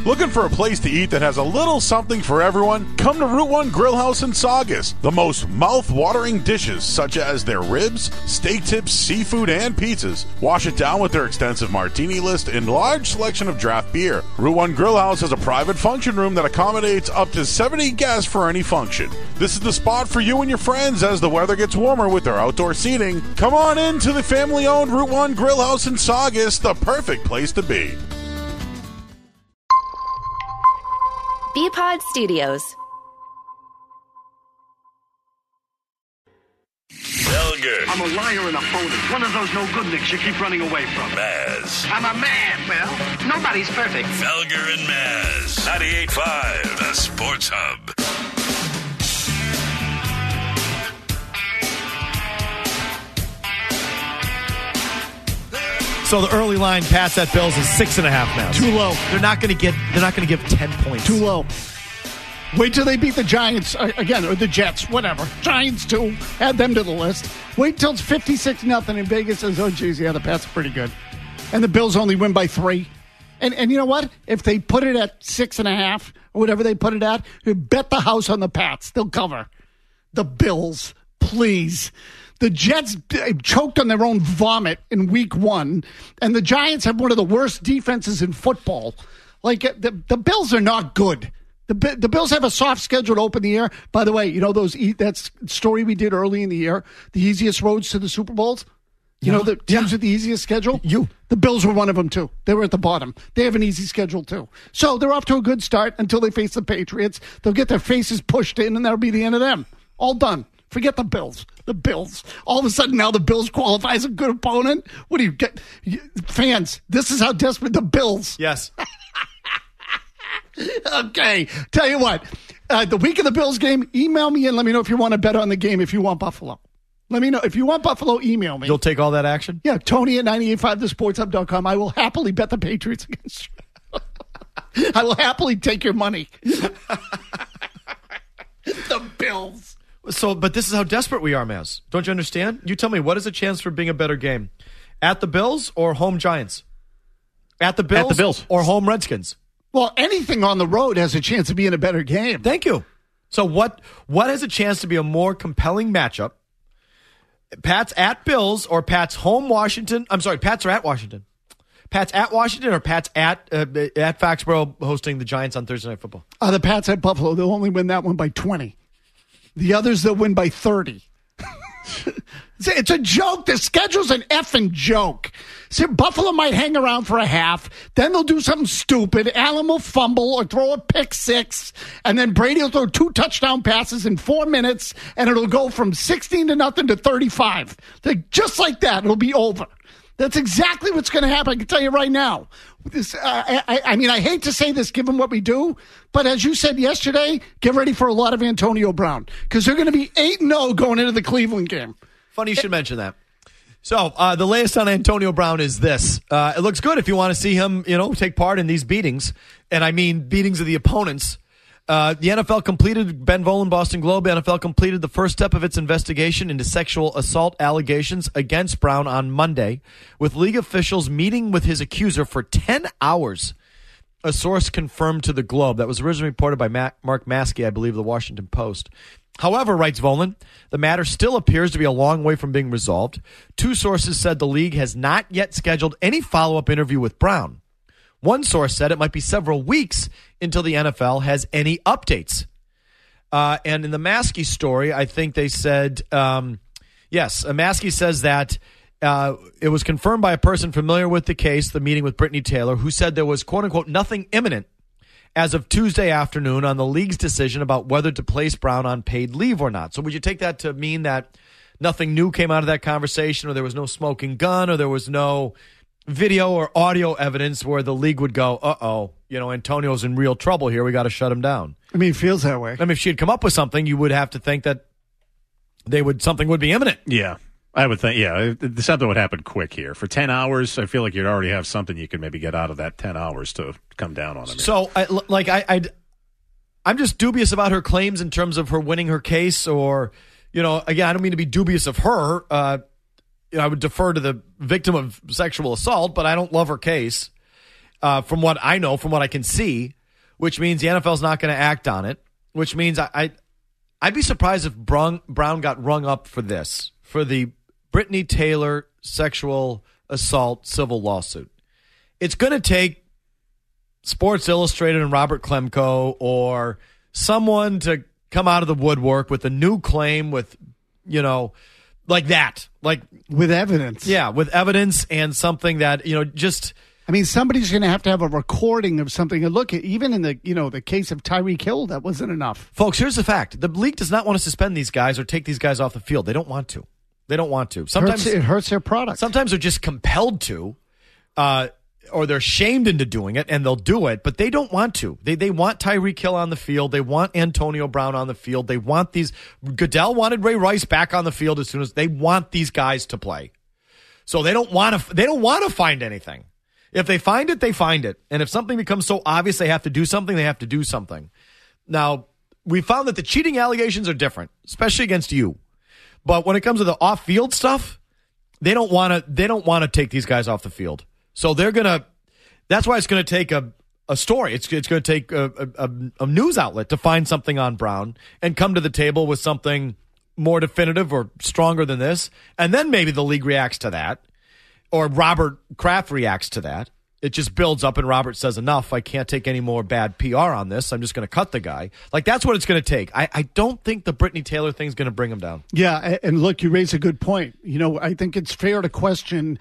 Looking for a place to eat that has a little something for everyone? Come to Route 1 Grill House in Saugus. The most mouth-watering dishes, such as their ribs, steak tips, seafood, and pizzas. Wash it down with their extensive martini list and large selection of draft beer. Route 1 Grill House has a private function room that accommodates up to 70 guests for any function. This is the spot for you and your friends as the weather gets warmer with their outdoor seating. Come on in to the family-owned Route 1 Grill House in Saugus, the perfect place to be. BPod Studios. Felger. I'm a liar and a phony. One of those no good nicks you keep running away from. Maz. I'm a man. Well, nobody's perfect. Felger and Maz. 98.5, the Sports Hub. So the early line pass at Bills is 6.5 now. Too low. They're not going to give 10 points. Too low. Wait till they beat the Giants again, or the Jets, whatever. Giants too. Add them to the list. Wait till it's 56-0 in Vegas says, oh, geez, yeah, the Pats are pretty good. And the Bills only win by 3. And you know what? If they put it at 6.5 or whatever they put it at, you bet the house on the Pats. They'll cover. The Bills, please. The Jets choked on their own vomit in week 1, and the Giants have one of the worst defenses in football. Like, the Bills are not good. The Bills have a soft schedule to open the year. By the way, you know that story we did early in the year, the easiest roads to the Super Bowls? You know the teams with the easiest schedule? The Bills were one of them, too. They were at the bottom. They have an easy schedule, too. So they're off to a good start until they face the Patriots. They'll get their faces pushed in, and that'll be the end of them. All done. Forget the Bills. The Bills. All of a sudden now the Bills qualify as a good opponent? What do you get? Fans, this is how desperate the Bills. Yes. Okay. Tell you what. The week of the Bills game, email me and let me know if you want to bet on the game if you want Buffalo. Let me know. If you want Buffalo, email me. You'll take all that action? Yeah. Tony at 985thesportshub.com. I will happily bet the Patriots against you. I will happily take your money. The Bills. So, but this is how desperate we are, Maz. Don't you understand? You tell me, what is the chance for being a better game? At the Bills or home Giants? At the Bills or home Redskins? Well, anything on the road has a chance of being a better game. Thank you. So what has a chance to be a more compelling matchup? Pats at Bills or Pats home Washington? I'm sorry, Pats are at Washington. Pats at Washington or Pats at Foxborough hosting the Giants on Thursday Night Football? The Pats at Buffalo, they'll only win that one by 20. The others, they'll win by 30. It's a joke. The schedule's an effing joke. See, Buffalo might hang around for a half. Then they'll do something stupid. Allen will fumble or throw a pick 6. And then Brady will throw 2 touchdown passes in 4 minutes. And it'll go from 16-0 to 35. Just like that, it'll be over. That's exactly what's going to happen. I can tell you right now. I mean, I hate to say this given what we do, but as you said yesterday, get ready for a lot of Antonio Brown because they're going to be 8-0 going into the Cleveland game. Funny you should mention that. So the latest on Antonio Brown is this. It looks good if you want to see him, take part in these beatings. And I mean beatings of the opponents. The NFL completed, Ben Volen, Boston Globe, NFL completed the first step of its investigation into sexual assault allegations against Brown on Monday, with league officials meeting with his accuser for 10 hours. A source confirmed to the Globe. That was originally reported by Mark Maskey, I believe, the Washington Post. However, writes Volen, the matter still appears to be a long way from being resolved. 2 sources said the league has not yet scheduled any follow-up interview with Brown. One source said it might be several weeks until the NFL has any updates. And in the Maskey story, I think they said, Maskey says that it was confirmed by a person familiar with the case, the meeting with Brittany Taylor, who said there was, quote-unquote, nothing imminent as of Tuesday afternoon on the league's decision about whether to place Brown on paid leave or not. So would you take that to mean that nothing new came out of that conversation, or there was no smoking gun, or there was no video or audio evidence where the league would go, Antonio's in real trouble here. We got to shut him down. I mean, it feels that way. I mean, if she had come up with something, you would have to think that something would be imminent. Yeah, I would think, something would happen quick here. For 10 hours, I feel like you'd already have something you could maybe get out of that 10 hours to come down on him. So, I'm just dubious about her claims in terms of her winning her case, or, again, I don't mean to be dubious of her. I would defer to the victim of sexual assault, but I don't love her case. From what I know, from what I can see, which means the NFL's not going to act on it, which means I'd be surprised if Brown got rung up for this, for the Brittany Taylor sexual assault civil lawsuit. It's going to take Sports Illustrated and Robert Klemko or someone to come out of the woodwork with a new claim with, like that. Like with evidence. Yeah, with evidence and something that, just... I mean, somebody's going to have a recording of something. And look, even in the case of Tyreek Hill, that wasn't enough. Folks, here's the fact. The league does not want to suspend these guys or take these guys off the field. They don't want to. Sometimes it hurts their product. Sometimes they're just compelled to, or they're shamed into doing it, and they'll do it, but they don't want to. They want Tyreek Hill on the field. They want Antonio Brown on the field. They want these. Goodell wanted Ray Rice back on the field as soon as they want these guys to play. So they don't want to find anything. If they find it, they find it. And if something becomes so obvious they have to do something, they have to do something. Now, we found that the cheating allegations are different, especially against you. But when it comes to the off-field stuff, they don't want to take these guys off the field. So that's why it's going to take a story. It's going to take a news outlet to find something on Brown and come to the table with something more definitive or stronger than this. And then maybe the league reacts to that. Or Robert Kraft reacts to that. It just builds up and Robert says, enough, I can't take any more bad PR on this. I'm just going to cut the guy. Like, that's what it's going to take. I don't think the Brittany Taylor thing is going to bring him down. Yeah, and look, you raise a good point. I think it's fair to question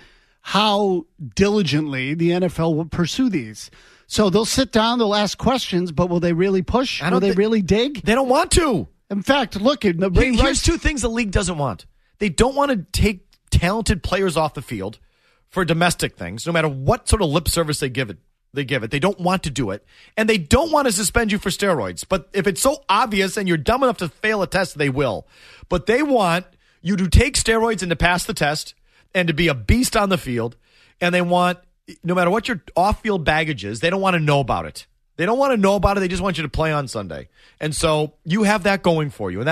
how diligently the NFL will pursue these. So they'll sit down, they'll ask questions, but will they really push? Will they really dig? They don't want to. In fact, look, here's two things the league doesn't want. They don't want to take talented players off the field for domestic things, no matter what sort of lip service they give it. They don't want to do it. And they don't want to suspend you for steroids. But if it's so obvious and you're dumb enough to fail a test, they will. But they want you to take steroids and to pass the test and to be a beast on the field. And they want, no matter what your off-field baggage is, they don't want to know about it. They don't want to know about it. They just want you to play on Sunday. And so you have that going for you. And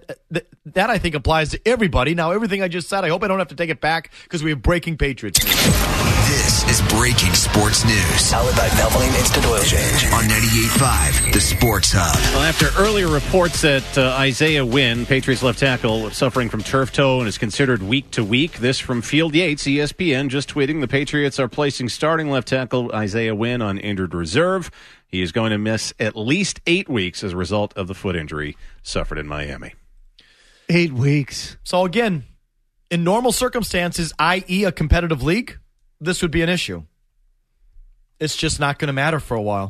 that I think applies to everybody. Now, everything I just said, I hope I don't have to take it back because we have breaking Patriots news. This is Breaking Sports News. Powered by Valvoline Instant Oil Change on 98.5, the Sports Hub. Well, after earlier reports that Isaiah Wynn, Patriots left tackle, suffering from turf toe and is considered week to week, this from Field Yates, ESPN, just tweeting the Patriots are placing starting left tackle Isaiah Wynn on injured reserve. He is going to miss at least 8 weeks as a result of the foot injury suffered in Miami. 8 weeks. So again, in normal circumstances, i.e. a competitive league, this would be an issue. It's just not going to matter for a while.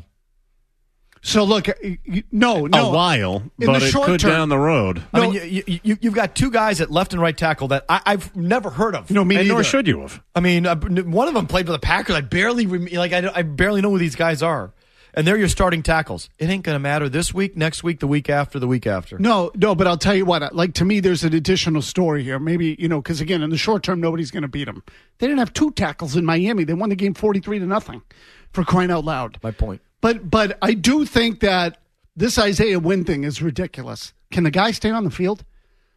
So look, no. A while, but it could down the road. I mean, you've got two guys at left and right tackle that I've never heard of. Nor should you have. I mean, one of them played for the Packers. I barely know who these guys are. And they're your starting tackles. It ain't going to matter this week, next week, the week after, the week after. No, but I'll tell you what. Like, to me, there's an additional story here. Maybe, because, again, in the short term, nobody's going to beat them. They didn't have 2 tackles in Miami. They won the game 43-0, for crying out loud. My point. But I do think that this Isaiah Wynn thing is ridiculous. Can the guy stay on the field?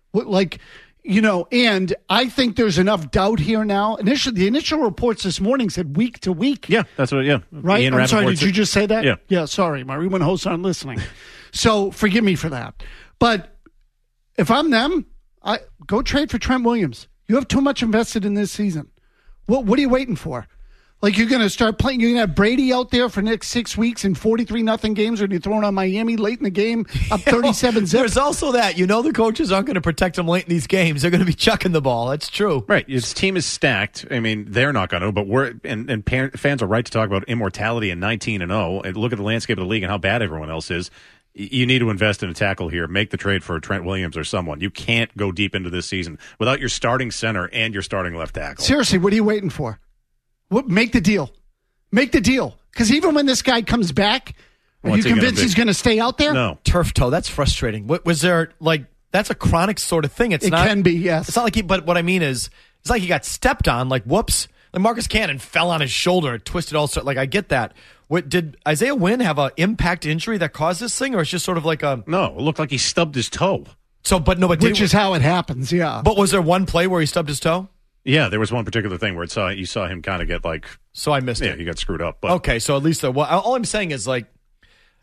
And I think there's enough doubt here now. The initial reports this morning said week to week. Yeah, that's what, yeah. Right? Ian I'm Rappaport sorry, did you just say that? Yeah. Yeah, sorry. My Rewind hosts aren't listening. So forgive me for that. But if I'm them, I go trade for Trent Williams. You have too much invested in this season. What are you waiting for? Like, you're going to start playing, you're going to have Brady out there for the next 6 weeks in 43-0 games, or you're throwing on Miami late in the game, up 37-0. There's also that. The coaches aren't going to protect him late in these games. They're going to be chucking the ball. That's true. Right. His team is stacked. I mean, they're not going to, but fans are right to talk about immortality in 19-0 and look at the landscape of the league and how bad everyone else is. You need to invest in a tackle here. Make the trade for Trent Williams or someone. You can't go deep into this season without your starting center and your starting left tackle. Seriously, what are you waiting for? Make the deal. Make the deal. Because even when this guy comes back, are you convinced he's going to stay out there? No. Turf toe, that's frustrating. Was there, that's a chronic sort of thing. It can be, yes. It's not like but what I mean is, it's like he got stepped on, whoops. Like Marcus Cannon fell on his shoulder and twisted all sorts. I get that. Did Isaiah Wynn have an impact injury that caused this thing, or it's just sort of like a... No, it looked like he stubbed his toe. Which is how it happens, yeah. But was there one play where he stubbed his toe? Yeah, there was one particular thing where you saw him kind of get So I missed it. Yeah, he got screwed up. But. Okay, so at least all I'm saying is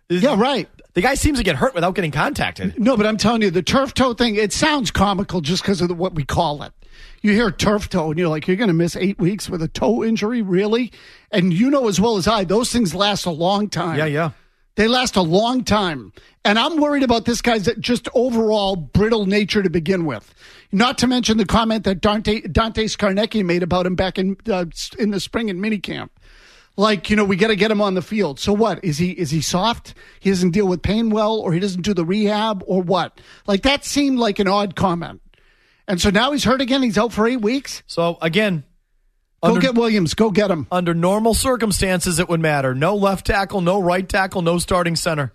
Yeah, right. The guy seems to get hurt without getting contacted. No, but I'm telling you, the turf toe thing, it sounds comical just because of what we call it. You hear turf toe, and you're like, you're going to miss 8 weeks with a toe injury? Really? And you know as well as I, those things last a long time. Yeah. They last a long time. And I'm worried about this guy's just overall brittle nature to begin with. Not to mention the comment that Dante Scarnecchia made about him back in the spring in minicamp. Like, we got to get him on the field. So what? Is he soft? He doesn't deal with pain well, or he doesn't do the rehab, or what? Like, that seemed like an odd comment. And so now he's hurt again. He's out for 8 weeks. So, again, go get Williams. Go get him. Under normal circumstances, it would matter. No left tackle, no right tackle, no starting center.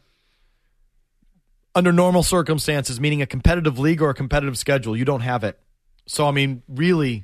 Under normal circumstances, meaning a competitive league or a competitive schedule, you don't have it. So, I mean, really,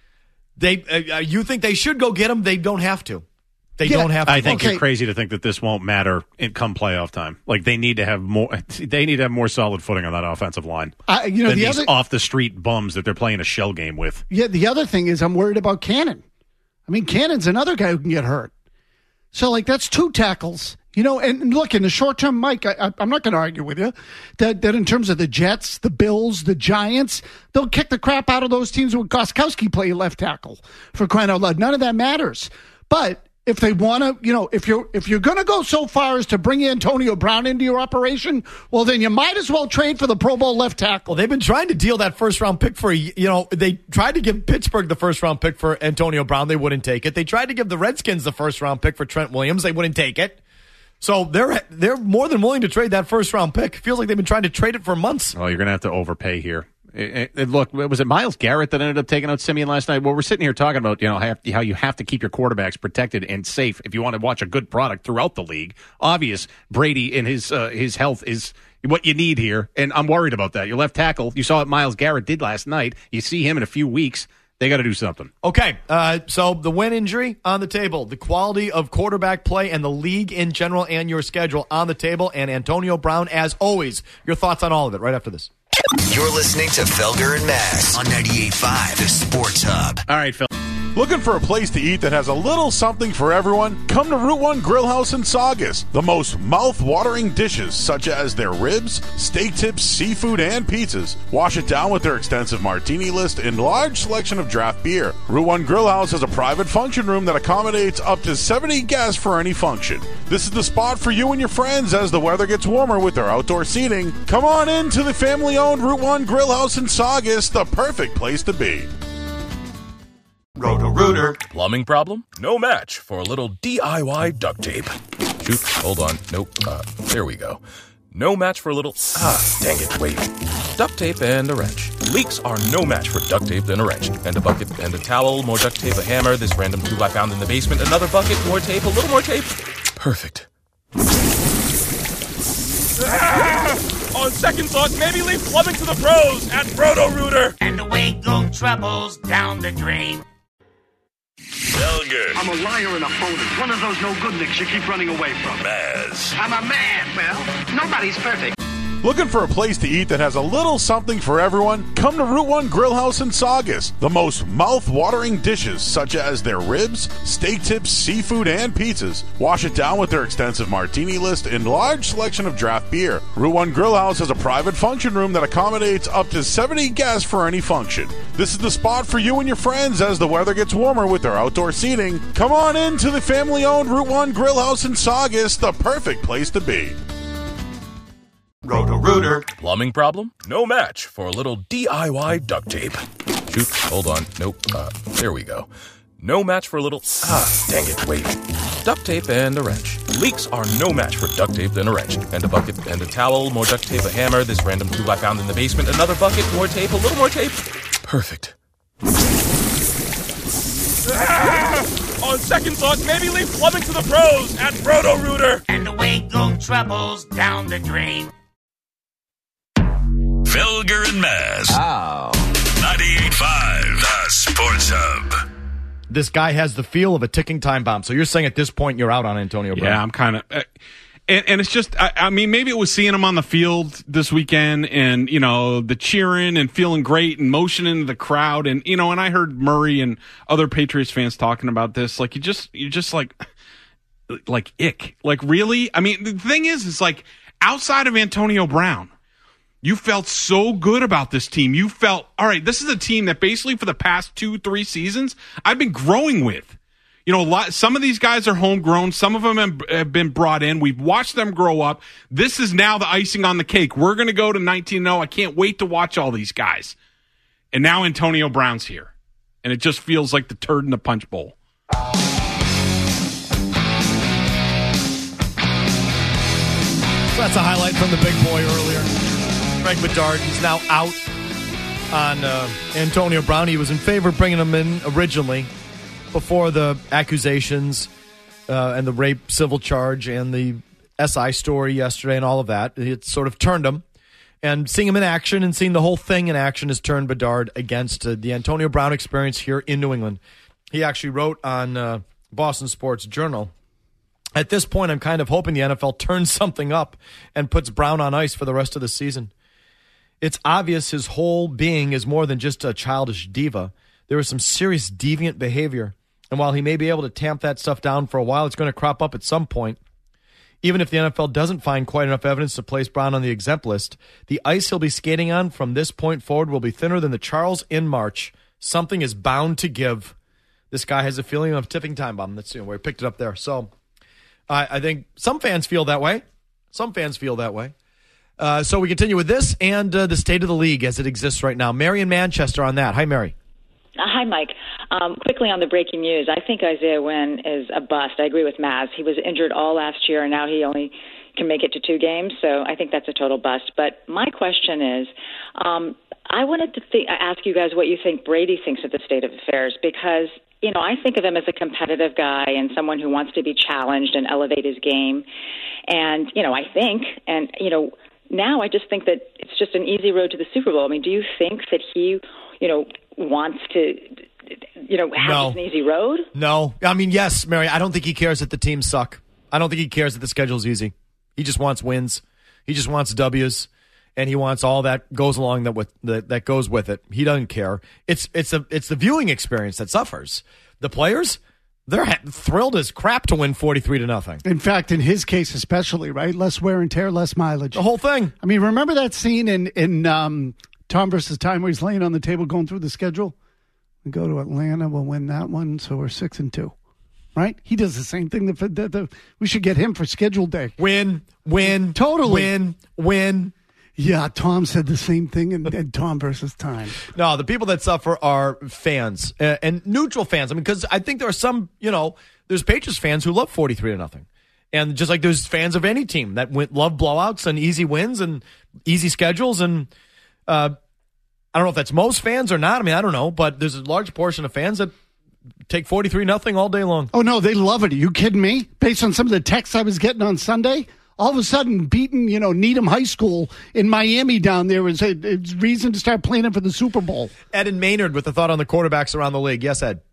you think they should go get him? They don't have to. They don't have to. I think you're crazy to think that this won't matter come playoff time. Like, they need to have more. They need to have more solid footing on that offensive line. Than these off the street bums that they're playing a shell game with. Yeah, the other thing is I'm worried about Cannon. I mean, Cannon's another guy who can get hurt. So, that's 2 tackles. And look, in the short term, Mike, I'm not going to argue with you that in terms of the Jets, the Bills, the Giants, they'll kick the crap out of those teams with Gostkowski play left tackle, for crying out loud. None of that matters. But if they want to, if you're going to go so far as to bring Antonio Brown into your operation, well, then you might as well trade for the Pro Bowl left tackle. Well, they've been trying to deal that first-round pick for, they tried to give Pittsburgh the first-round pick for Antonio Brown. They wouldn't take it. They tried to give the Redskins the first-round pick for Trent Williams. They wouldn't take it. So they're more than willing to trade that first-round pick. Feels like they've been trying to trade it for months. Oh, you're going to have to overpay here. Look, was it Myles Garrett that ended up taking out Simeon last night? Well, we're sitting here talking about how you have to keep your quarterbacks protected and safe if you want to watch a good product throughout the league. Obvious, Brady and his health is what you need here, and I'm worried about that. Your left tackle, you saw what Myles Garrett did last night. You see him in a few weeks. They got to do something. Okay, so the Wynn injury on the table, the quality of quarterback play and the league in general and your schedule on the table, and Antonio Brown, as always. Your thoughts on all of it right after this. You're listening to Felger and Mazz on 98.5, the Sports Hub. All right, Phil. Looking for a place to eat that has a little something for everyone? Come to Route 1 Grill House in Saugus. The most mouth-watering dishes, such as their ribs, steak tips, seafood, and pizzas. Wash it down with their extensive martini list and large selection of draft beer. Route 1 Grill House has a private function room that accommodates up to 70 guests for any function. This is the spot for you and your friends as the weather gets warmer with their outdoor seating. Come on in to the family-owned Route 1 Grill House in Saugus, the perfect place to be. Roto-Rooter. Plumbing problem? No match for a little DIY duct tape. Shoot, hold on. Nope. There we go. No match for a little... dang it, wait. Duct tape and a wrench. Leaks are no match for duct tape and a wrench. And a bucket and a towel, more duct tape, a hammer, this random tool I found in the basement, another bucket, more tape, a little more tape. Perfect. On second thought, maybe leave plumbing to the pros at Roto-Rooter. And away go troubles down the drain. Felger. I'm a liar and a phony. One of those no-good nicks you keep running away from. Mazz. I'm a man. Well, nobody's perfect. Looking for a place to eat that has a little something for everyone? Come to Route 1 Grill House in Saugus. The most mouth-watering dishes, such as their ribs, steak tips, seafood, and pizzas. Wash it down with their extensive martini list and large selection of draft beer. Route 1 Grill House has a private function room that accommodates up to 70 guests for any function. This is the spot for you and your friends as the weather gets warmer with their outdoor seating. Come on in to the family-owned Route 1 Grill House in Saugus, the perfect place to be. Roto-Rooter. Plumbing problem? No match for a little DIY duct tape. Shoot, hold on. Nope. There we go. No match for a little... dang it, wait. Duct tape and a wrench. Leaks are no match for duct tape and a wrench. And a bucket and a towel, more duct tape, a hammer, this random tool I found in the basement, another bucket, more tape, a little more tape. Perfect. On second thought, maybe leave plumbing to the pros at Roto-Rooter. And away go troubles down the drain. Felger and Mazz. Oh. 98.5, the Sports Hub. This guy has the feel of a ticking time bomb. So you're saying at this point you're out on Antonio Brown? Yeah, I'm kind of... And it's just, I mean, maybe it was seeing him on the field this weekend and, the cheering and feeling great and motioning the crowd. And, and I heard Murray and other Patriots fans talking about this. Like, you just like, like ick. Like, really? I mean, the thing is like, outside of Antonio Brown, you felt so good about this team. You felt, all right, this is a team that basically for the past 2-3 seasons, I've been growing with. You know, some of these guys are homegrown. Some of them have been brought in. We've watched them grow up. This is now the icing on the cake. We're going to go to 19-0. I can't wait to watch all these guys. And now Antonio Brown's here. And it just feels like the turd in the punch bowl. So that's a highlight from the big boy earlier. Greg Bedard, he's now out on Antonio Brown. He was in favor of bringing him in originally before the accusations and the rape civil charge and the SI story yesterday and all of that. It sort of turned him. And seeing him in action and seeing the whole thing in action has turned Bedard against the Antonio Brown experience here in New England. He actually wrote on Boston Sports Journal, at this point, I'm kind of hoping the NFL turns something up and puts Brown on ice for the rest of the season. It's obvious his whole being is more than just a childish diva. There was some serious deviant behavior. And while he may be able to tamp that stuff down for a while, it's going to crop up at some point. Even if the NFL doesn't find quite enough evidence to place Brown on the exempt list, the ice he'll be skating on from this point forward will be thinner than the Charles in March. Something is bound to give. This guy has a feeling of tipping time bomb. That's where he picked it up there. So I think some fans feel that way. Some fans feel that way. So we continue with this and the state of the league as it exists right now. Mary in Manchester on that. Hi, Mary. Hi, Mike. Quickly on the breaking news, I think Isaiah Wynn is a bust. I agree with Maz. He was injured all last year, and now he only can make it to 2 games, so I think that's a total bust. But my question is, I wanted to ask you guys what you think Brady thinks of the state of affairs, because, you know, I think of him as a competitive guy and someone who wants to be challenged and elevate his game. And, you know, I think, and, you know, now I just think that it's just an easy road to the Super Bowl. I mean, do you think that he, you know, wants to, you know, have an easy road? No. I mean, yes, Mary, I don't think he cares that the teams suck. I don't think he cares that the schedule's easy. He just wants wins. He just wants W's, and he wants all that goes along that goes with it. He doesn't care. It's the viewing experience that suffers. The players, they're thrilled as crap to win 43-0. In fact, in his case especially, right? Less wear and tear, less mileage. The whole thing. I mean, remember that scene in Tom versus Time where he's laying on the table going through the schedule? We go to Atlanta, we'll win that one, so we're 6-2. Right? He does the same thing. We should get him for schedule day. Win. Totally. Win. Yeah, Tom said the same thing in Tom versus Time. No, the people that suffer are fans and neutral fans. I mean, because I think there are some, you know, there's Patriots fans who love 43-0. And just like there's fans of any team that love blowouts and easy wins and easy schedules. And I don't know if that's most fans or not. I mean, I don't know. But there's a large portion of fans that take 43-0 all day long. Oh, no, they love it. Are you kidding me? Based on some of the texts I was getting on Sunday, all of a sudden beating, you know, Needham High School in Miami down there is a reason to start playing it for the Super Bowl. Ed and Maynard with a thought on the quarterbacks around the league. Yes, Ed.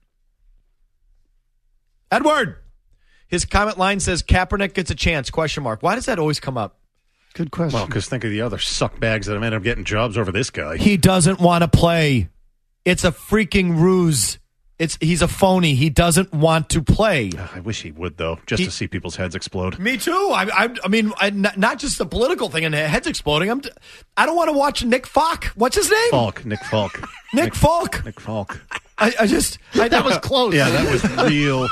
Edward. His comment line says Kaepernick gets a chance, ? Why does that always come up? Good question. Well, because think of the other suckbags that have ended up getting jobs over this guy. He doesn't want to play. It's a freaking ruse. He's a phony. He doesn't want to play. I wish he would, though, just to see people's heads explode. Me too. I mean, not just the political thing and heads exploding. I don't want to watch Nick Falk. What's his name? Nick Falk. Nick Falk. Nick Falk. That was close. Yeah, that was real.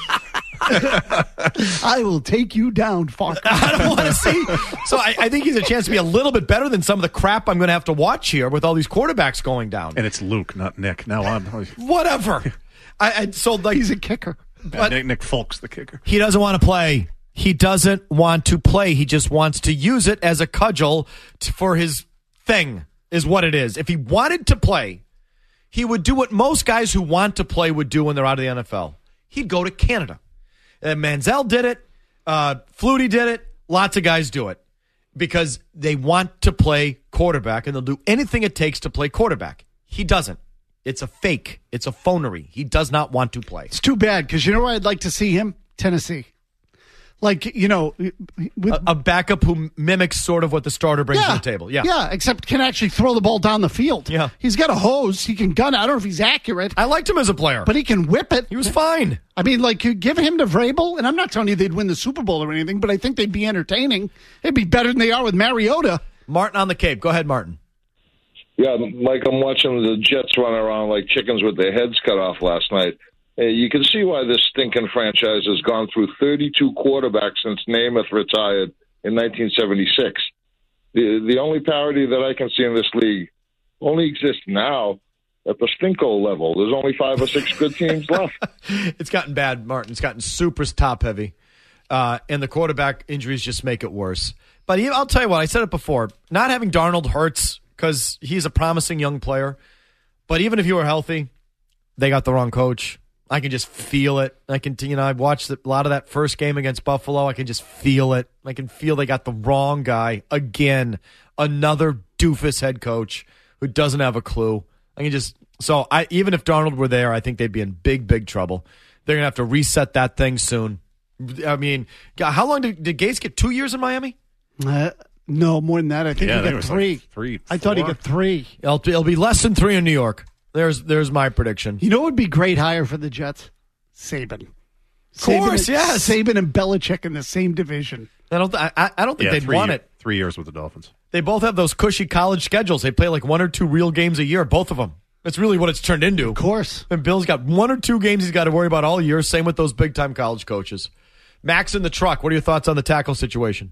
I will take you down, Falk. I don't want to see. So I think he's a chance to be a little bit better than some of the crap I'm going to have to watch here with all these quarterbacks going down. And it's Luke, not Nick. Now on. Whatever. He's a kicker. But Nick Falk's the kicker. He doesn't want to play. He doesn't want to play. He just wants to use it as a cudgel for his thing, is what it is. If he wanted to play, he would do what most guys who want to play would do when they're out of the NFL. He'd go to Canada. Manziel did it. Flutie did it. Lots of guys do it because they want to play quarterback, and they'll do anything it takes to play quarterback. He doesn't. It's a fake. It's a phonery. He does not want to play. It's too bad because you know where I'd like to see him? Tennessee. Like, with a backup who mimics sort of what the starter brings to the table. Yeah, except can actually throw the ball down the field. Yeah. He's got a hose. He can gun it. I don't know if he's accurate. I liked him as a player. But he can whip it. He was fine. I mean, like, you give him to Vrabel, and I'm not telling you they'd win the Super Bowl or anything, but I think they'd be entertaining. They'd be better than they are with Mariota. Martin on the Cape. Go ahead, Martin. Yeah, Mike, I'm watching the Jets run around like chickens with their heads cut off last night. You can see why this stinking franchise has gone through 32 quarterbacks since Namath retired in 1976. The only parity that I can see in this league only exists now at the Stinko level. There's only 5 or 6 good teams left. It's gotten bad, Martin. It's gotten super top-heavy, and the quarterback injuries just make it worse. But I'll tell you what, I said it before, not having Darnold hurts because he's a promising young player. But even if you were healthy, they got the wrong coach. I can just feel it. I've watched a lot of that first game against Buffalo. I can just feel it. I can feel they got the wrong guy. Again, another doofus head coach who doesn't have a clue. Even if Darnold were there, I think they'd be in big, big trouble. They're going to have to reset that thing soon. I mean, how long did Gase get? 2 years in Miami? No, more than that. I think he got 3. Like 3, 4. I thought he got 3. It'll be less than 3 in New York. There's my prediction. You know what would be great hire for the Jets? Saban. Of course, yes. Saban and Belichick in the same division. I don't think they'd want it. 3 years with the Dolphins. They both have those cushy college schedules. They play like 1 or 2 real games a year, both of them. That's really what it's turned into. Of course. And Bill's got 1 or 2 games he's got to worry about all year. Same with those big-time college coaches. Max in the truck, what are your thoughts on the tackle situation?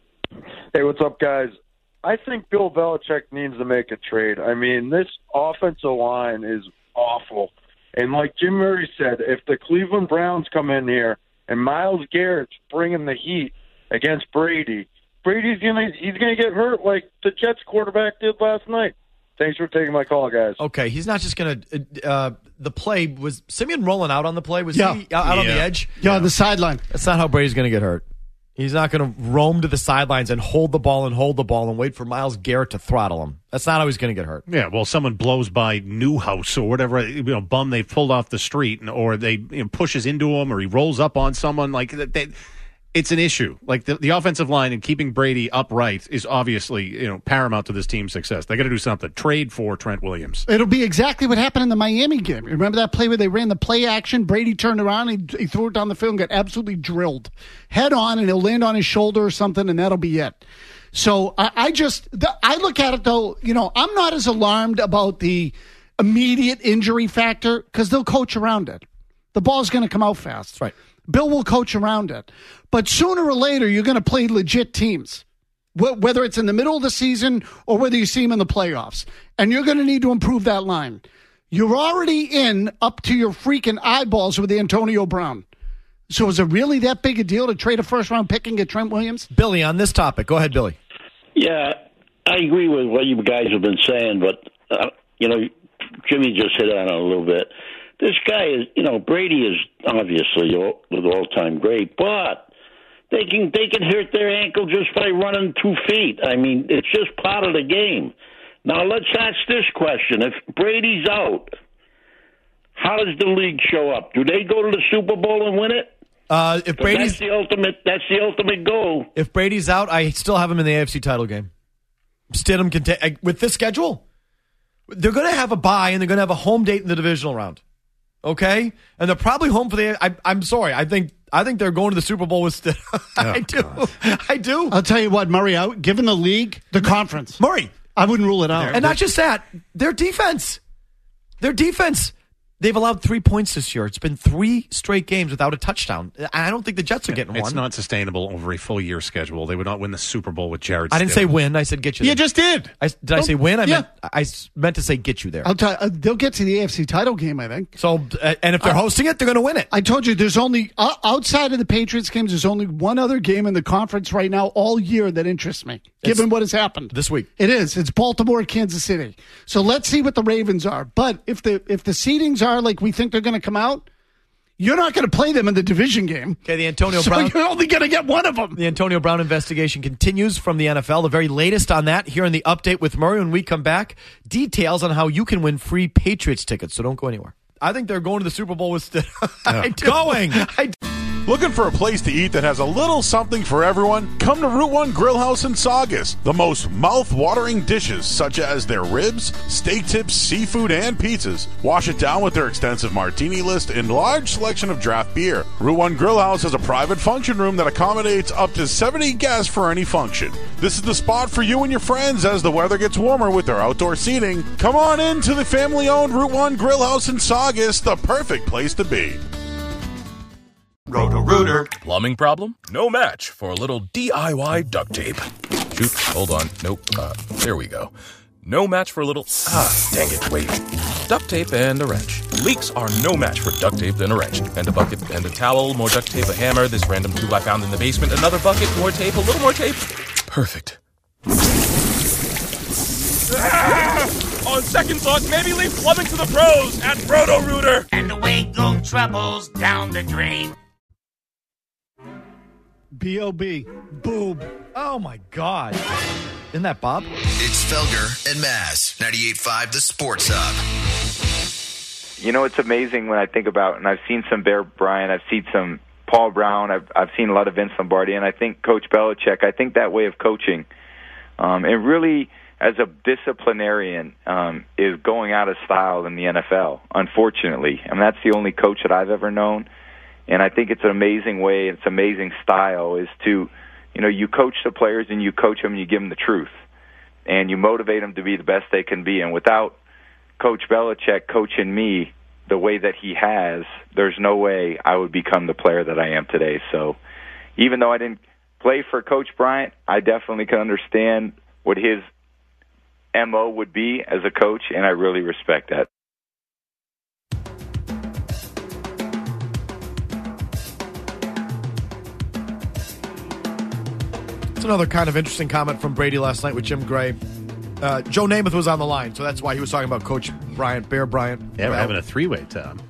Hey, what's up, guys? I think Bill Belichick needs to make a trade. I mean, this offensive line is awful. And like Jim Murray said, if the Cleveland Browns come in here and Myles Garrett's bringing the heat against Brady, he's gonna get hurt like the Jets quarterback did last night. Thanks for taking my call, guys. Okay, he's not just going to the play, was Simeon rolling out on the play? Was he out on the edge? Yeah, on the sideline. That's not how Brady's going to get hurt. He's not going to roam to the sidelines and hold the ball and wait for Myles Garrett to throttle him. That's not how he's going to get hurt. Yeah, well, someone blows by Newhouse or whatever, bum they pulled off the street, or they pushes into him, or he rolls up on someone. Like it's an issue. Like the offensive line and keeping Brady upright is obviously paramount to this team's success. They got to do something. Trade for Trent Williams. It'll be exactly what happened in the Miami game. Remember that play where they ran the play action? Brady turned around, he threw it down the field and got absolutely drilled head on, and he'll land on his shoulder or something, and that'll be it. So I look at it though. I'm not as alarmed about the immediate injury factor because they'll coach around it. The ball's going to come out fast. That's right. Bill will coach around it. But sooner or later, you're going to play legit teams, whether it's in the middle of the season or whether you see them in the playoffs. And you're going to need to improve that line. You're already in up to your freaking eyeballs with Antonio Brown. So is it really that big a deal to trade a first-round pick and get Trent Williams? Billy, on this topic. Go ahead, Billy. Yeah, I agree with what you guys have been saying, but, Jimmy just hit on it a little bit. This guy is, Brady is obviously the all-time great, but they can hurt their ankle just by running 2 feet. I mean, it's just part of the game. Now let's ask this question: if Brady's out, how does the league show up? Do they go to the Super Bowl and win it? If Brady's that's the ultimate goal. If Brady's out, I still have him in the AFC title game. Stidham can take with this schedule. They're going to have a bye and they're going to have a home date in the divisional round. Okay, and they're probably home for the. I'm sorry. I think they're going to the Super Bowl with Stidham. I do. I'll tell you what, Murray. Given the league, the conference, Murray, I wouldn't rule it out. And not just that, their defense. They've allowed 3 points this year. It's been 3 straight games without a touchdown. I don't think the Jets are getting one. It's not sustainable over a full year schedule. They would not win the Super Bowl with Jared. I didn't say win. I said get you there. You just did. Did I say win? I meant to say get you there. I'll tell you, they'll get to the AFC title game, I think. So, and if they're hosting it, they're going to win it. I told you there's only, outside of the Patriots games, there's only one other game in the conference right now all year that interests me, given what has happened. This week. It is. It's Baltimore, Kansas City. So let's see what the Ravens are. But if the seedings are like we think they're going to come out, you're not going to play them in the division game. Okay, the Antonio Brown. So you're only going to get one of them. The Antonio Brown investigation continues from the NFL. The very latest on that here in the update with Murray. When we come back, details on how you can win free Patriots tickets. So don't go anywhere. I think they're going to the Super Bowl with Looking for a place to eat that has a little something for everyone? Come to Route 1 Grill House in Saugus. The most mouth-watering dishes such as their ribs, steak tips, seafood, and pizzas. Wash it down with their extensive martini list and large selection of draft beer. Route 1 Grill House has a private function room that accommodates up to 70 guests for any function. This is the spot for you and your friends as the weather gets warmer with their outdoor seating. Come on in to the family-owned Route 1 Grill House in Saugus, the perfect place to be. Roto-Rooter. Plumbing problem? No match for a little DIY duct tape. Shoot, hold on. Nope. There we go. No match for a little... dang it, wait. Duct tape and a wrench. Leaks are no match for duct tape and a wrench. And a bucket and a towel, more duct tape, a hammer, this random tool I found in the basement, another bucket, more tape, a little more tape. Perfect. On second thought, maybe leave plumbing to the pros at Roto-Rooter. And away go troubles down the drain. B.O.B. Boob. Oh, my God. Isn't that Bob? It's Felger and Maz, 98.5 The Sports Hub. You know, it's amazing when I think about, and I've seen some Bear Bryant, I've seen some Paul Brown, I've seen a lot of Vince Lombardi, and I think Coach Belichick, I think that way of coaching, and really as a disciplinarian, is going out of style in the NFL, unfortunately. I mean, that's the only coach that I've ever known. And I think it's an amazing way, it's amazing style is to, you know, you coach the players and you coach them and you give them the truth. And you motivate them to be the best they can be. And without Coach Belichick coaching me the way that he has, there's no way I would become the player that I am today. So even though I didn't play for Coach Bryant, I definitely can understand what his MO would be as a coach, and I really respect that. It's another kind of interesting comment from Brady last night with Jim Gray. Joe Namath was on the line, so that's why he was talking about Coach Bryant, Bear Bryant. Yeah, we're having a three-way, Tom.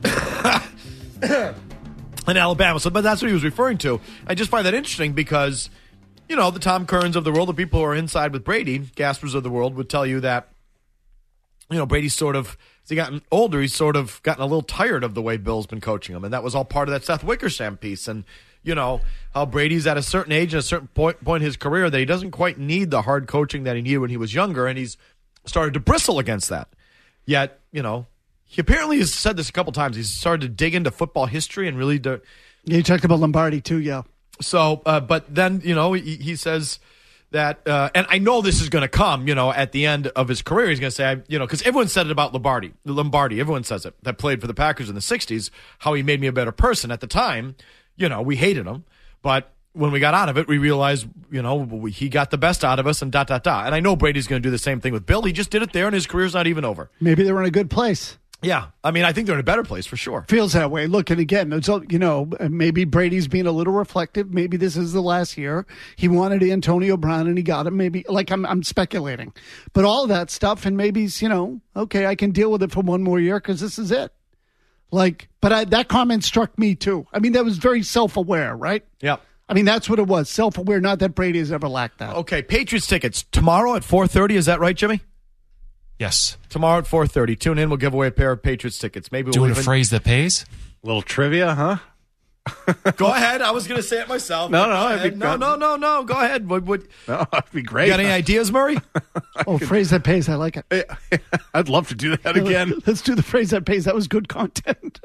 In Alabama. So, but that's what he was referring to. I just find that interesting because, you know, the Tom Currens of the world, the people who are inside with Brady, Gaspers of the world, would tell you that, you know, Brady's sort of, as he gotten older, he's sort of gotten a little tired of the way Bill's been coaching him. And that was all part of that Seth Wickersham piece. And, you know, how Brady's at a certain age and a certain point in his career that he doesn't quite need the hard coaching that he needed when he was younger, and he's started to bristle against that. Yet, you know, he apparently has said this a couple times. He's started to dig into football history and really... Yeah, you talked about Lombardi too, yeah. So, but then, you know, he says that, and I know this is going to come, you know, at the end of his career, he's going to say, you know, because everyone said it about Lombardi, everyone says it, that played for the Packers in the 60s, how he made me a better person. At the time, you know, we hated him, but when we got out of it, we realized, you know, he got the best out of us and ... And I know Brady's going to do the same thing with Bill. He just did it there, and his career's not even over. Maybe they were in a good place. Yeah. I mean, I think they're in a better place for sure. Feels that way. Look, and again, it's, you know, maybe Brady's being a little reflective. Maybe this is the last year. He wanted Antonio Brown, and he got him. Maybe, like, I'm speculating. But all of that stuff, and maybe he's, you know, okay, I can deal with it for one more year because this is it. Like, but that comment struck me too. I mean, that was very self-aware, right? Yeah. I mean, that's what it was. Self-aware, not that Brady has ever lacked that. Okay, Patriots tickets tomorrow at 4:30. Is that right, Jimmy? Yes. Tomorrow at 4:30. Tune in. We'll give away a pair of Patriots tickets. Maybe we'll doing a phrase that pays. A little trivia, huh? Go ahead. I was going to say it myself. No. Go ahead. What? No, that'd be great. You got any ideas, Murray? Phrase that pays. I like it. I'd love to do that again. Let's do the phrase that pays. That was good content.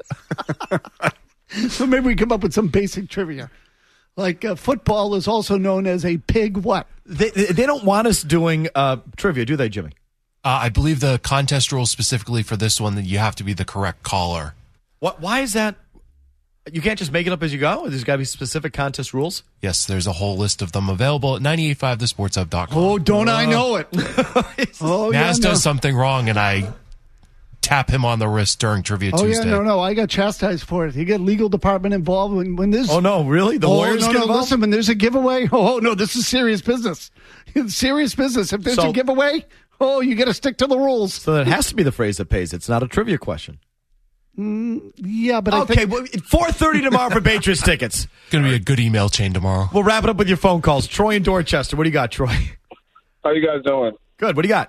So maybe we come up with some basic trivia. Like football is also known as a pig what? They don't want us doing trivia, do they, Jimmy? I believe the contest rules specifically for this one that you have to be the correct caller. What? Why is that? You can't just make it up as you go? There's got to be specific contest rules? Yes, there's a whole list of them available at 985thesportshub.com. Oh, don't I know it? Maz does something wrong, and I tap him on the wrist during Trivia Tuesday. No. I got chastised for it. He got legal department involved when this. Oh, no, really? The lawyers get involved? Listen, when there's a giveaway, no, this is serious business. It's serious business. If there's a giveaway, you got to stick to the rules. So it has to be the phrase that pays. It's not a trivia question. Yeah, but I think... Okay, 4:30 tomorrow for Patriots tickets. Going to be a good email chain tomorrow. We'll wrap it up with your phone calls. Troy in Dorchester. What do you got, Troy? How you guys doing? Good. What do you got? So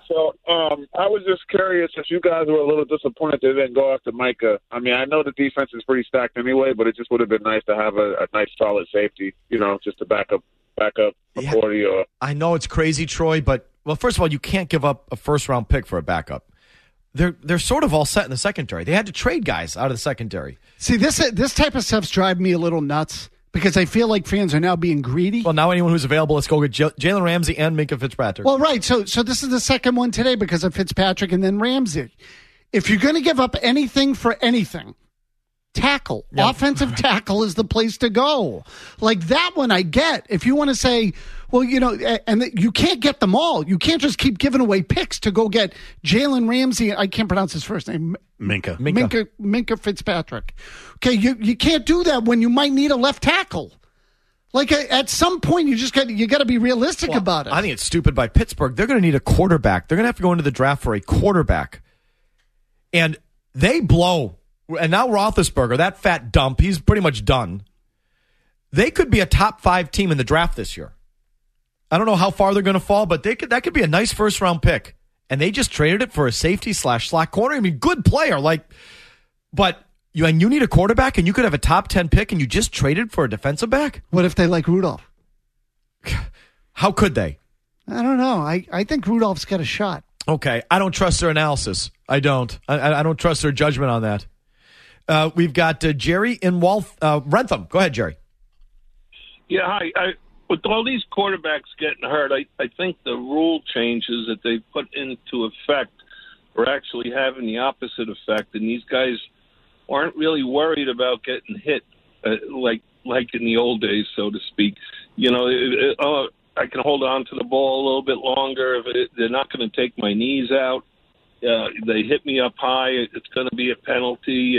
I was just curious if you guys were a little disappointed they didn't go after Micah. I mean, I know the defense is pretty stacked anyway, but it just would have been nice to have a nice solid safety, just to back up McCourty. Or I know it's crazy, Troy, but first of all, you can't give up a first-round pick for a backup. They're sort of all set in the secondary. They had to trade guys out of the secondary. See, this type of stuff's driving me a little nuts because I feel like fans are now being greedy. Well, now anyone who's available, let's go get Jalen Ramsey and Minkah Fitzpatrick. Well, right. So this is the second one today because of Fitzpatrick and then Ramsey. If you're going to give up anything for anything, tackle. Yep. Offensive tackle is the place to go. Like that one I get. If you want to say, well, and you can't get them all. You can't just keep giving away picks to go get Jalen Ramsey. I can't pronounce his first name. Minkah Fitzpatrick. Okay, you can't do that when you might need a left tackle. Like at some point, you got to be realistic about it. I think it's stupid by Pittsburgh. They're going to need a quarterback. They're going to have to go into the draft for a quarterback, and they blow. And now Roethlisberger, that fat dump, he's pretty much done. They could be a top 5 team in the draft this year. I don't know how far they're going to fall, but that could be a nice first-round pick. And they just traded it for a safety/slot corner. I mean, good player. But you need a quarterback, and you could have a top 10 pick, and you just traded for a defensive back? What if they like Rudolph? How could they? I don't know. I think Rudolph's got a shot. Okay. I don't trust their analysis. I don't. I don't trust their judgment on that. We've got Jerry in Rentham. Go ahead, Jerry. Yeah, hi. With all these quarterbacks getting hurt, I think the rule changes that they put into effect are actually having the opposite effect, and these guys aren't really worried about getting hit like in the old days, so to speak. I can hold on to the ball a little bit longer. They're not going to take my knees out. They hit me up high. It's going to be a penalty.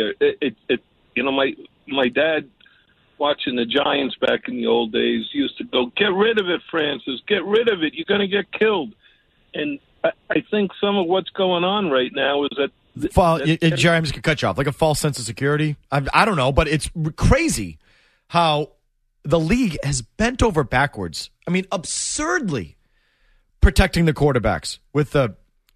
My dad, watching the Giants back in the old days, used to go, "Get rid of it, Francis. Get rid of it. You're going to get killed." And I think some of what's going on right now is that Jerry, I'm just going to cut you off. Like a false sense of security. I don't know, but it's crazy how the league has bent over backwards. I mean, absurdly protecting the quarterbacks with the.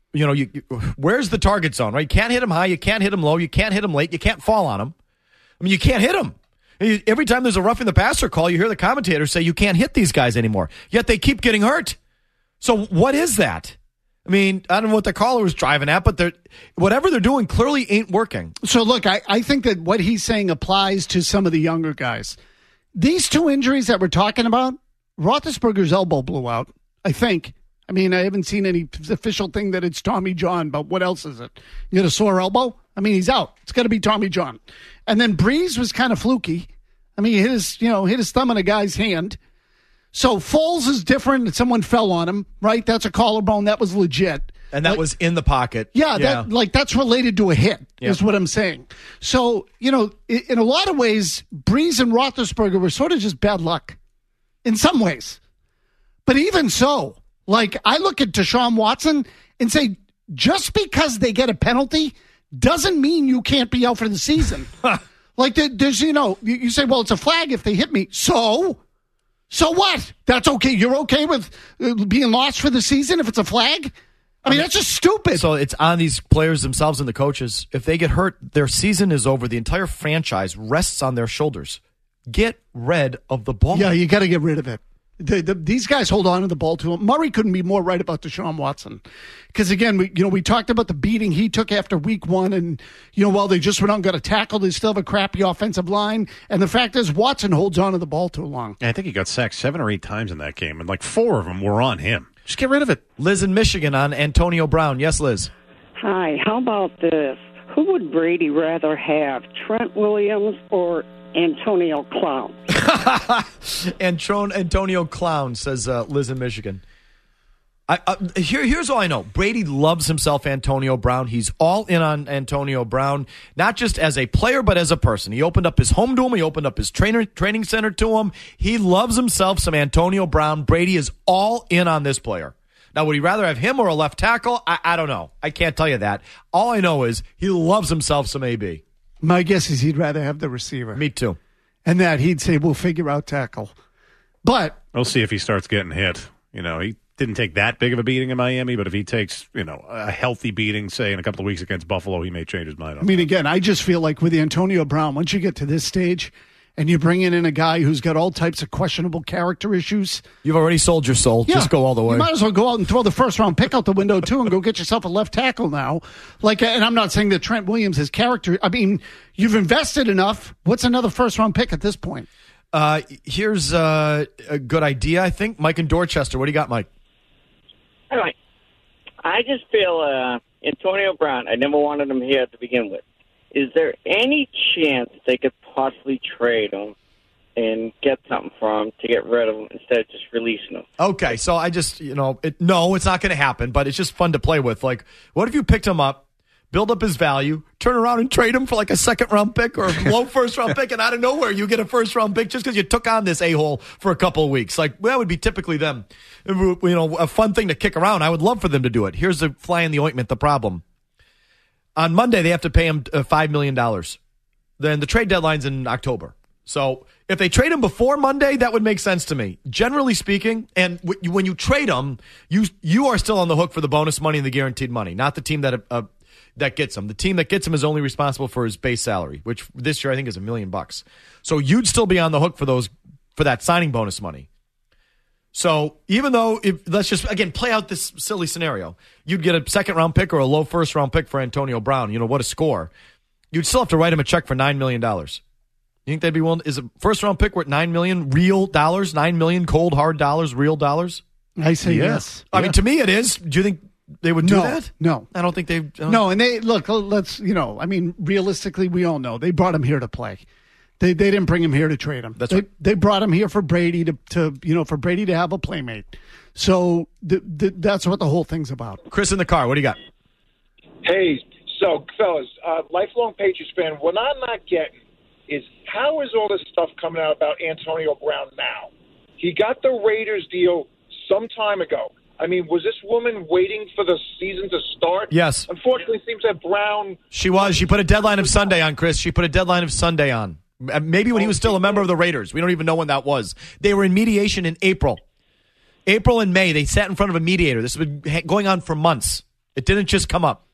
Where's the target zone, right? You can't hit him high. You can't hit him low. You can't hit him late. You can't fall on him. I mean, you can't hit him. Every time there's a roughing the passer call, you hear the commentators say you can't hit these guys anymore. Yet they keep getting hurt. So what is that? I mean, I don't know what the caller was driving at, but whatever they're doing clearly ain't working. So look, I think that what he's saying applies to some of the younger guys. These 2 injuries that we're talking about, Roethlisberger's elbow blew out, I think. I mean, I haven't seen any official thing that it's Tommy John, but what else is it? You got a sore elbow? I mean, he's out. It's got to be Tommy John. And then Breeze was kind of fluky. I mean, he hit his thumb on a guy's hand. So Foles is different. Someone fell on him, right? That's a collarbone. That was legit. And that was in the pocket. Yeah. That's related to a hit, is what I'm saying. So, in a lot of ways, Breeze and Roethlisberger were sort of just bad luck in some ways. But even so, I look at Deshaun Watson and say, just because they get a penalty doesn't mean you can't be out for the season. There's, you say, well, it's a flag if they hit me. So what? That's okay. You're okay with being lost for the season if it's a flag? I mean, that's just stupid. So it's on these players themselves and the coaches. If they get hurt, their season is over. The entire franchise rests on their shoulders. Get rid of the ball. Yeah, you got to get rid of it. These guys hold on to the ball too. Murray couldn't be more right about Deshaun Watson, because again, we talked about the beating he took after week 1, and while they just went out and got a tackle, they still have a crappy offensive line. And the fact is, Watson holds on to the ball too long. I think he got sacked 7 or 8 times in that game, and 4 of them were on him. Just get rid of it. Liz in Michigan on Antonio Brown. Yes, Liz. Hi. How about this? Who would Brady rather have, Trent Williams or Antonio Clown? Antonio Clown, says Liz in Michigan. Here's all I know. Brady loves himself Antonio Brown. He's all in on Antonio Brown, not just as a player, but as a person. He opened up his home to him. He opened up his training center to him. He loves himself some Antonio Brown. Brady is all in on this player. Now, would he rather have him or a left tackle? I don't know. I can't tell you that. All I know is he loves himself some AB. My guess is he'd rather have the receiver. Me too. And that he'd say, we'll figure out tackle. But we'll see if he starts getting hit. He didn't take that big of a beating in Miami, but if he takes, a healthy beating, say, in a couple of weeks against Buffalo, he may change his mind. Again, I just feel like with Antonio Brown, once you get to this stage and you're bringing in a guy who's got all types of questionable character issues. You've already sold your soul. Yeah, just go all the way. You might as well go out and throw the first-round pick out the window, too, and go get yourself a left tackle now. And I'm not saying that Trent Williams is character. I mean, you've invested enough. What's another first-round pick at this point? Here's a good idea, I think. Mike in Dorchester. What do you got, Mike? All right. I just feel Antonio Brown, I never wanted him here to begin with. Is there any chance they could possibly trade him and get something for him to get rid of him instead of just releasing him? Okay, so I just, no, it's not going to happen, but it's just fun to play with. Like, what if you picked him up, build up his value, turn around and trade him for like a second-round pick or a low first-round pick, and out of nowhere you get a first-round pick just because you took on this a-hole for a couple of weeks. Like, that would be typically them. A fun thing to kick around. I would love for them to do it. Here's the fly in the ointment, the problem. On Monday, they have to pay him $5 million. Then the trade deadline's in October. So if they trade him before Monday, that would make sense to me. Generally speaking, and when you trade him, you are still on the hook for the bonus money and the guaranteed money, not the team that gets him. The team that gets him is only responsible for his base salary, which this year I think is $1 million. So you'd still be on the hook for that signing bonus money. So even though, let's just, again, play out this silly scenario. You'd get a second-round pick or a low first-round pick for Antonio Brown. What a score. You'd still have to write him a check for $9 million. You think they'd be willing? Is a first-round pick worth $9 million real dollars? $9 million cold, hard dollars, real dollars? I say yes. I mean, to me it is. Do you think they would do that? No. I don't think they... No, and realistically, we all know. They brought him here to play. They didn't bring him here to trade him. That's right. They brought him here for Brady for Brady to have a playmate. So that's what the whole thing's about. Chris in the car, what do you got? Hey, so fellas, lifelong Patriots fan, what I'm not getting is how is all this stuff coming out about Antonio Brown now? He got the Raiders deal some time ago. I mean, was this woman waiting for the season to start? Yes. Unfortunately, it seems that Brown... She was. She put a deadline of Sunday on, Chris. She put a deadline of Sunday on. Maybe when he was still a member of the Raiders. We don't even know when that was. They were in mediation in April. April and May, they sat in front of a mediator. This has been going on for months. It didn't just come up.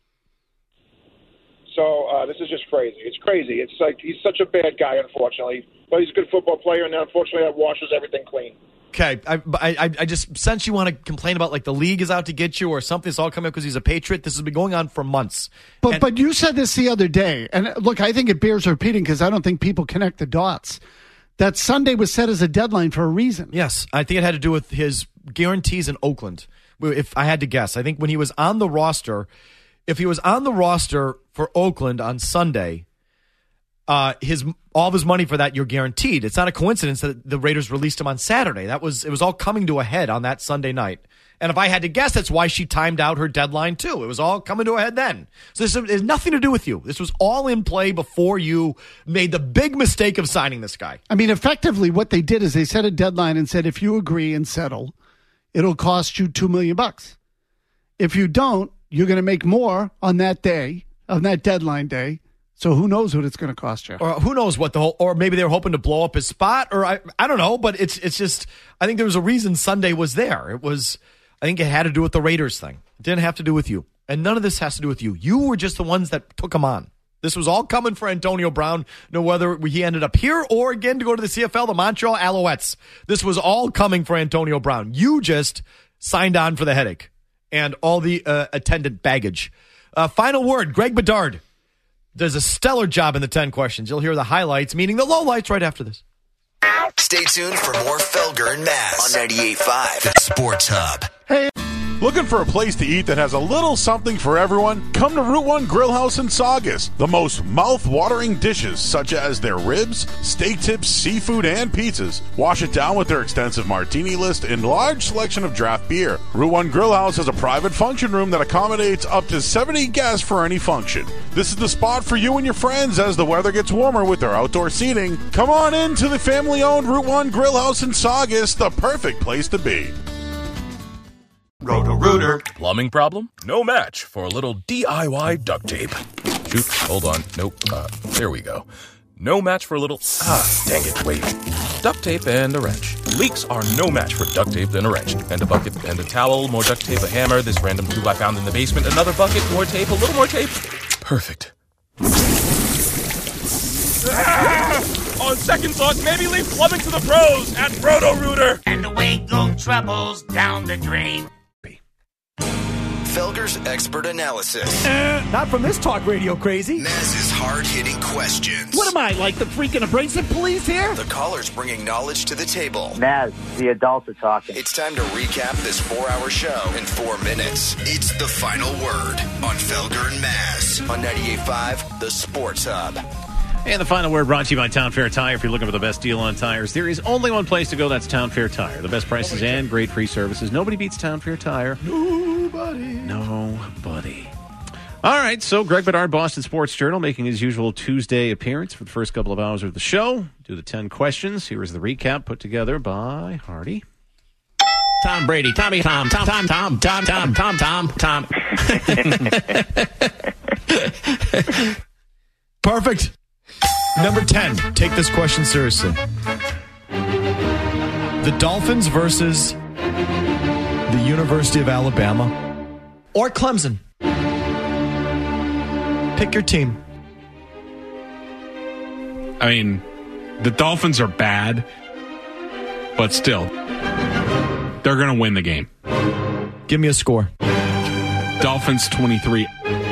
So this is just crazy. It's crazy. It's like he's such a bad guy, unfortunately. But he's a good football player, and unfortunately that washes everything clean. Okay, I just sense you want to complain about like the league is out to get you or something. It's all coming up because he's a Patriot. This has been going on for months. But you said this the other day, and look, I think it bears repeating because I don't think people connect the dots. That Sunday was set as a deadline for a reason. Yes, I think it had to do with his guarantees in Oakland. If I had to guess, I think when he was on the roster, if he was on the roster for Oakland on Sunday, all of his money for that you're guaranteed. It's not a coincidence that the Raiders released him on Saturday. It was all coming to a head on that Sunday night. And if I had to guess, that's why she timed out her deadline too. It was all coming to a head then. So this has nothing to do with you. This was all in play before you made the big mistake of signing this guy. I mean, effectively what they did is they set a deadline and said, if you agree and settle, it'll cost you $2 million. If you don't, you're going to make more on that day, on that deadline day. So who knows what it's going to cost you? Or who knows what or maybe they were hoping to blow up his spot, or I don't know, but it's just, I think there was a reason Sunday was there. I think it had to do with the Raiders thing. It didn't have to do with you. And none of this has to do with you. You were just the ones that took him on. This was all coming for Antonio Brown, no whether he ended up here or again to go to the CFL, the Montreal Alouettes. This was all coming for Antonio Brown. You just signed on for the headache and all the attendant baggage. Final word, Greg Bedard does a stellar job in the 10 questions. You'll hear the highlights, meaning the lowlights, right after this. Stay tuned for more Felger and Mazz on 98.5 The Sports Hub. Hey. Looking for a place to eat that has a little something for everyone? Come to Route 1 Grill House in Saugus. The most mouth-watering dishes, such as their ribs, steak tips, seafood, and pizzas. Wash it down with their extensive martini list and large selection of draft beer. Route 1 Grill House has a private function room that accommodates up to 70 guests for any function. This is the spot for you and your friends as the weather gets warmer with their outdoor seating. Come on in to the family-owned Route 1 Grill House in Saugus, the perfect place to be. Roto-Rooter. Plumbing problem? No match for a little DIY duct tape. Shoot, hold on. Nope. There we go. No match for a little... dang it, wait. Duct tape and a wrench. Leaks are no match for duct tape and a wrench. And a bucket and a towel, more duct tape, a hammer, this random tube I found in the basement, another bucket, more tape, a little more tape. Perfect. On second thought, maybe leave plumbing to the pros at Roto-Rooter. And away go troubles down the drain. Felger's expert analysis. Not from this talk radio crazy. Maz's hard-hitting questions. What am I, like the freaking abrasive police here? The callers bringing knowledge to the table. Maz, the adults are talking. It's time to recap this 4-hour show in 4 minutes. It's The Final Word on Felger and Maz on 98.5 The Sports Hub. And the final word brought to you by Town Fair Tire. If you're looking for the best deal on tires, there is only one place to go. That's Town Fair Tire. The best prices and great free services. Nobody beats Town Fair Tire. Nobody. All right, so Greg Bedard, Boston Sports Journal, making his usual Tuesday appearance for the first couple of hours of the show. Do the 10 questions. Here is the recap put together by Hardy. Tom Brady, Tommy, Tom. Perfect. Number 10. Take this question seriously. The Dolphins versus the University of Alabama or Clemson. Pick your team. I mean, the Dolphins are bad, but still, they're going to win the game. Give me a score. Dolphins 23,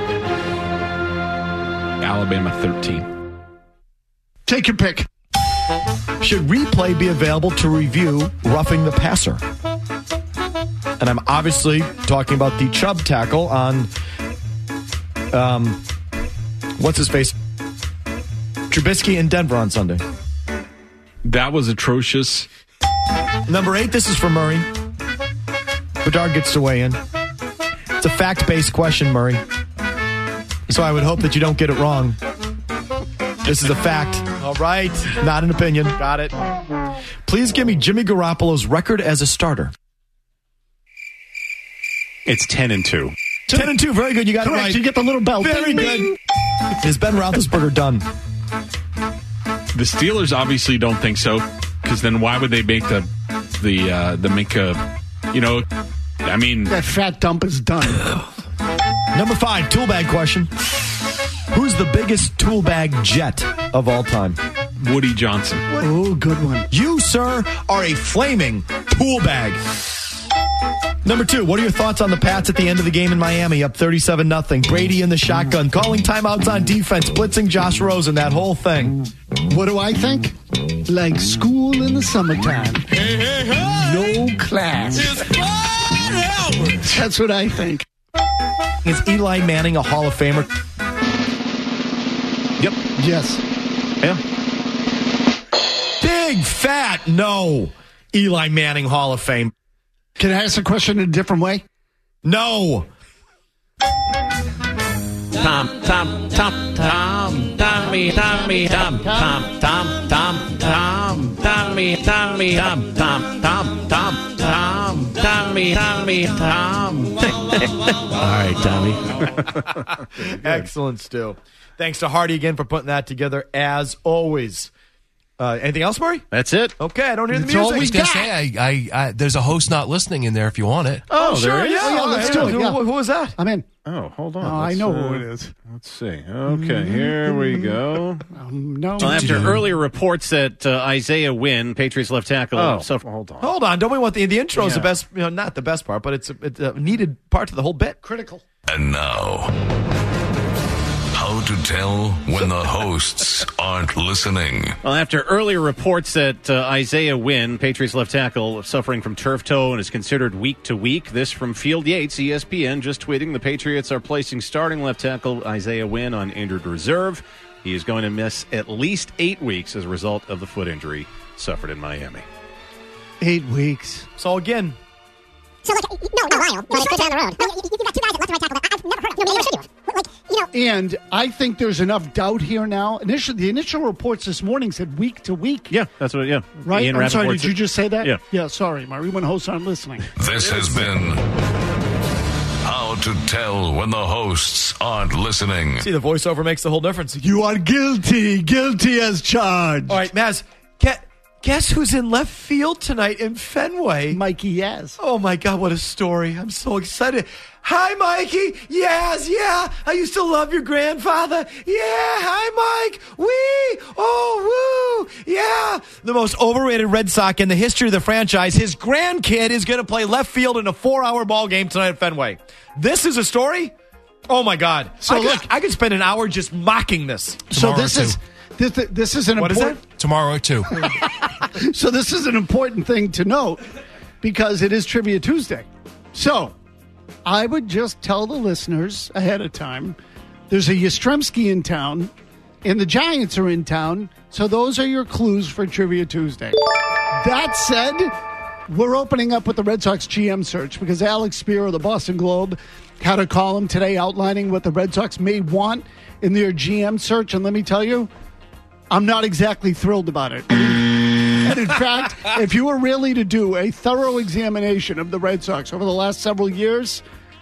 Alabama 13. Take your pick. Should replay be available to review roughing the passer? And I'm obviously talking about the Chubb tackle on, what's his face? Trubisky in Denver on Sunday. That was atrocious. Number 8, this is for Murray. Bedard gets to weigh in. It's a fact-based question, Murray. So I would hope that you don't get it wrong. This is a fact. All right. Not an opinion. Got it. Please give me Jimmy Garoppolo's record as a starter. It's 10-2. 10-2. Very good. You got Correct. it right. You get the little bell. Very good. Is Ben Roethlisberger done? The Steelers obviously don't think so, because then why would they make the Minka, I mean... That fat dump is done. Number 5, tool bag question. Who's the biggest tool bag jet of all time? Woody Johnson. Oh, good one. You, sir, are a flaming tool bag. Number 2, what are your thoughts on the Pats at the end of the game in Miami, up 37-0? Brady in the shotgun, calling timeouts on defense, blitzing Josh Rosen, that whole thing. What do I think? Like school in the summertime. No class. That's what I think. Is Eli Manning a Hall of Famer? Yep. Yes. Yeah. Big fat no. Eli Manning Hall of Fame. Can I ask a question in a different way? No. Tommy, All right, Tommy. Excellent, Stu. Thanks to Hardy again for putting that together, as always. Anything else, Murray? That's it. Okay, I don't hear the That's all music. we got. I there's a host not listening in there if you want it. Oh, there sure, is? yeah. Oh, yeah, let's do it. Who Yeah. was that? I'm in. Oh, hold on. Oh, I know who it is. Let's see. Okay, here we go. No. Well, after earlier reports that Isaiah Wynn, Patriots left tackle, hold on. Hold on. Don't we want the intro is the best, not the best part, but it's a needed part to the whole bit. Critical. And now, how to tell when the hosts aren't listening. Well, after earlier reports that Isaiah Wynn, Patriots left tackle, suffering from turf toe and is considered week to week, this from Field Yates, ESPN, just tweeting, the Patriots are placing starting left tackle Isaiah Wynn on injured reserve. He is going to miss at least 8 weeks as a result of the foot injury suffered in Miami. 8 weeks. So again. So, like, no, Lyle. But it's down the road. You've got 2 guys at left and right tackle that I've never heard of. Maybe should do. And I think there's enough doubt here now. The initial reports this morning said week to week. Yeah, that's what, Right? Ian I'm sorry, Rappaport did you just say that? Yeah. Yeah, sorry. My Rewind hosts aren't listening. This has been How to Tell When the Hosts Aren't Listening. See, the voiceover makes the whole difference. You are guilty as charged. All right, Maz, Guess who's in left field tonight in Fenway? Mikey Yaz. Oh, my God, what a story. I'm so excited. Hi, Mikey. Yaz, yeah. I used to love your grandfather. Yeah, hi, Mike. Wee. Oh, woo. Yeah. The most overrated Red Sox in the history of the franchise. His grandkid is going to play left field in a 4-hour ball game tonight at Fenway. This is a story? Oh, my God. So, I could spend an hour just mocking this. So this is an What important... is it? Tomorrow, too. So this is an important thing to note because it is Trivia Tuesday. So I would just tell the listeners ahead of time, there's a Yastrzemski in town and the Giants are in town. So those are your clues for Trivia Tuesday. That said, we're opening up with the Red Sox GM search because Alex Spear of the Boston Globe had a column today outlining what the Red Sox may want in their GM search. And let me tell you, I'm not exactly thrilled about it. And in fact, if you were really to do a thorough examination of the Red Sox over the last several years,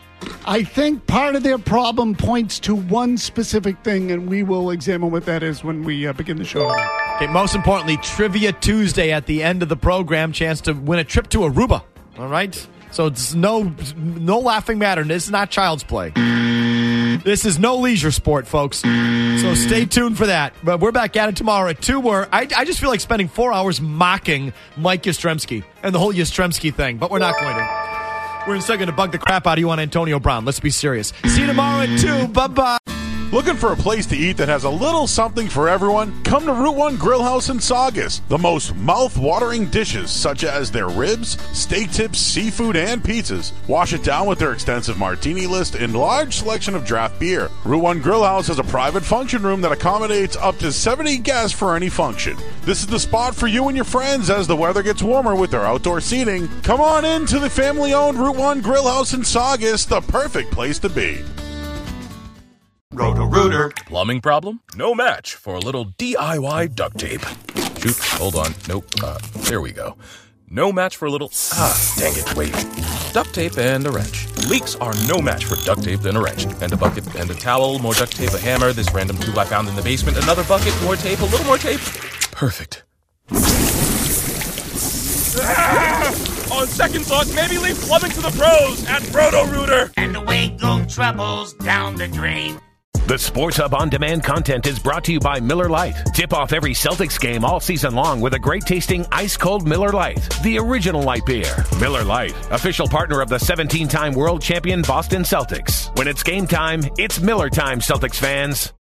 I think part of their problem points to one specific thing, and we will examine what that is when we begin the show. Okay, most importantly, Trivia Tuesday at the end of the program, chance to win a trip to Aruba. All right? So it's no laughing matter. This is not child's play. This is no leisure sport, folks. So stay tuned for that. But we're back at it tomorrow at 2, where I just feel like spending 4 hours mocking Mike Yastrzemski and the whole Yastrzemski thing. But we're not going to. We're instead going to bug the crap out of you on Antonio Brown. Let's be serious. See you tomorrow at 2. Bye-bye. Looking for a place to eat that has a little something for everyone? Come to Route 1 Grill House in Saugus. The most mouth-watering dishes, such as their ribs, steak tips, seafood, and pizzas. Wash it down with their extensive martini list and large selection of draft beer. Route 1 Grill House has a private function room that accommodates up to 70 guests for any function. This is the spot for you and your friends as the weather gets warmer with their outdoor seating. Come on in to the family-owned Route 1 Grill House in Saugus, the perfect place to be. Roto-Rooter. Plumbing problem? No match for a little DIY duct tape. Shoot, hold on. Nope. There we go. No match for a little... dang it, wait. Duct tape and a wrench. Leaks are no match for duct tape and a wrench. And a bucket and a towel, more duct tape, a hammer, this random tool I found in the basement, another bucket, more tape, a little more tape. Perfect. On second thought, maybe leave plumbing to the pros at Roto-Rooter. And away go troubles down the drain. The Sports Hub On Demand content is brought to you by Miller Lite. Tip off every Celtics game all season long with a great-tasting ice-cold Miller Lite, the original light beer. Miller Lite, official partner of the 17-time world champion Boston Celtics. When it's game time, it's Miller time, Celtics fans.